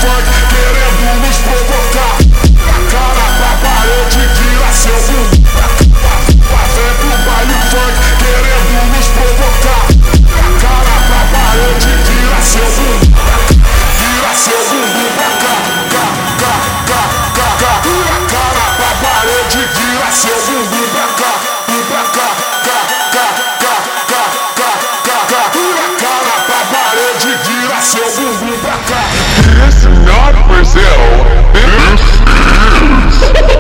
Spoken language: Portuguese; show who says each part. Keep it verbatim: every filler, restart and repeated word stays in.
Speaker 1: funk querendo nos provocar. Da cara pra parede, vira seu bumbum. Vem pro baile funk querendo nos provocar. Da cara pra parede, vira seu bumbum. Vira seu bumbum pra cá, cá, cá, cá, cá, cá. Da cara pra parede, vira seu bumbum pra cá, pra cá, cá, cá, cá, cá, cá, cá, cá. Da cara pra parede, vira seu bumbum pra cá.
Speaker 2: This is not Brazil. This is